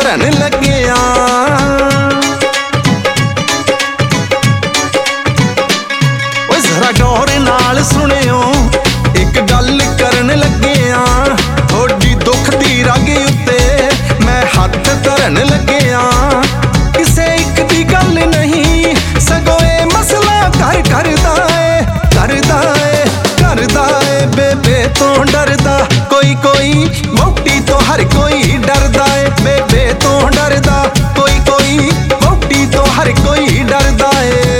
करन लग्या। ओए जरा गौर नाल सुनियो एक गल करन लग्या। थोड़ी दुख दी रग उत्ते मैं हथ धरन लग्या। किसे एक दी गल नहीं सगों ए मसला घर करदा है, करदा है, करदा है। बेबे तो डरदा कोई कोई, वोटी तो हर कोई डरदा है। बेबे तो डरदा कोई कोई, वोटी तो हर कोई डरदा है।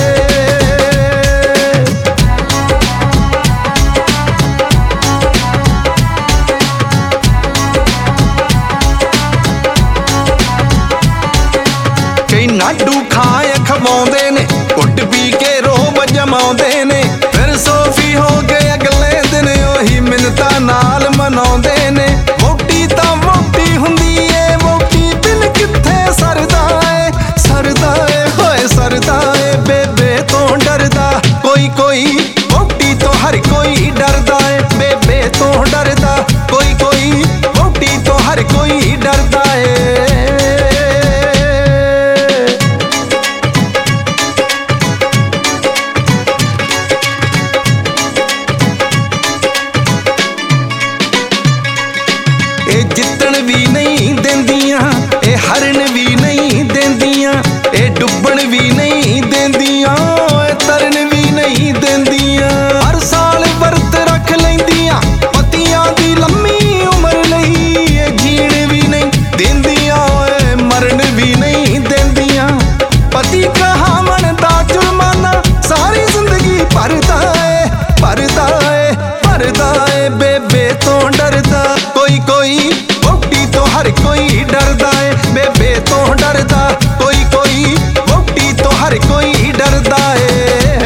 कई नाडू खाए खवाउंदे ने, घुट पी के रोब जमाउंदे ने। फिर सोफी हो गए अगले दिन ओही मिन्नतां नाल मनाउंदे ने। वोटी तां वोटी हुंदी ए, वोटी बिन कित्थे सरदा है, सरदा है, होए सरदा है। बेबे तो डरदा कोई कोई, वोटी तो हर कोई डरदा है। बेबे तो डरदा कोई कोई, वोटी तो हर कोई डरदा है। जितन भी नहीं देंदियां, ए हरन भी नहीं देंदियां, ए डुबन भी नहीं देंदियां, ए तरन भी नहीं देंदियां। हर साल वर्त रख लैंदियां पतियां दी लम्मी उम्र लई। ए जीण भी नहीं देंदियां, ए मरन भी नहीं देंदियां। पति कहावन दा जुर्माना सारी जिंदगी भरदा है, भरदा है, भरदा है। बेबे तो डरदा कोई कोई, वोटी तो हर कोई डरदा है। बेबे तो डरदा कोई कोई, वोटी तो हर कोई डरदा है।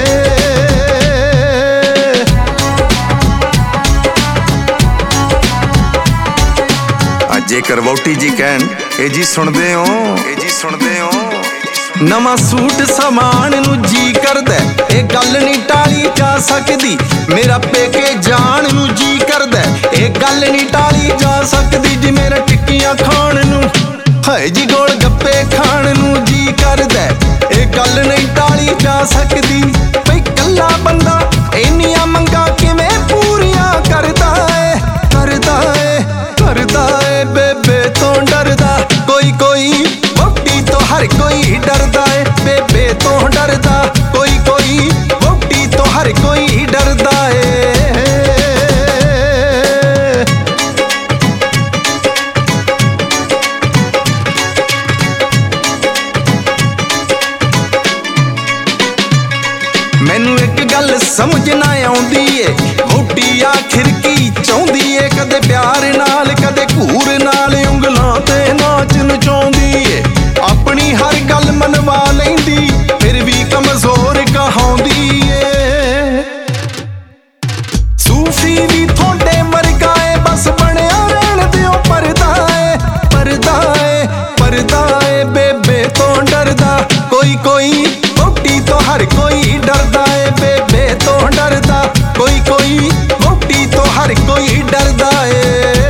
जेकर वोटी जी कहन ए जी सुनदे हो, ए जी सुनदे हो। नवां सूट समान नू जी करदा, ए गल नहीं टाली जा सकदी। मेरा पेके जान नू जी करदा, ए गल नहीं टाली जा सकदी। जी मेरा टिक्कियां खाण नू, हाय जी गोल गप्पे खाण नू जी करदा, ए गल नहीं टाली जा सकदी। बई कल्ला बंदा इन्नियां मंगां किवें पूरियां करदा है, करदा है, करदा है। बेबे तो डरदा कोई कोई, वोटी तो हर कोई डरदा है। बेबे तो डरदा कोई कोई, वोटी तो हर कोई डरदा है। मैनू एक गल समझ ना आउंदी है, वोटी आखिर की चाहुंदी है। कदे प्यार नाल कदे घूर नाल उंगलां ते नाच नचाउंदी है। अपनी हर गल मनवा लैंदी फिर भी कमजोर कहाउंदी है। सूफी भी थोड़े वर्गा है, बस बनिया रहण दिओ परदा है, परदा है, परदा है। बेबे तो डरदा कोई कोई, वोटी तो हर कोई डरदा है। बेबे तो डरदा कोई कोई, वोटी तो हर कोई डरदा है।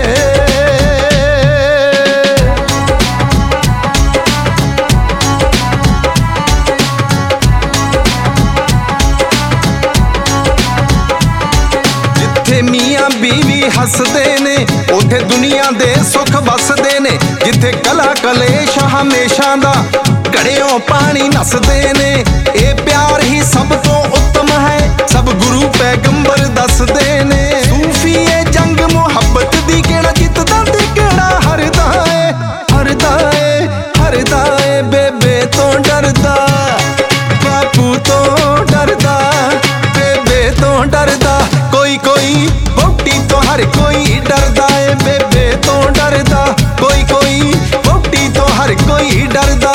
जिथे मियां बीवी हसदे ने उथे दुनिया दे सुख बसदे ने। जिथे कला कलेश हमेशा दा घड़ियों पानी नसदे ने। ए प्यार ही सब तो उत्तम है, सब गुरु पैगंबर दसदे ने। सूफी ए जंग मुहब्बत दी केड़ा जितदा ते केड़ा हरदा है, हरदा है, हरदा है। बेबे तो डरदा बापू तो डरदा, बेबे तो डरदा कोई कोई, वोटी तो हर कोई डरदा है। बेबे तो डरदा कोई कोई, वोटी तो हर कोई डरदा।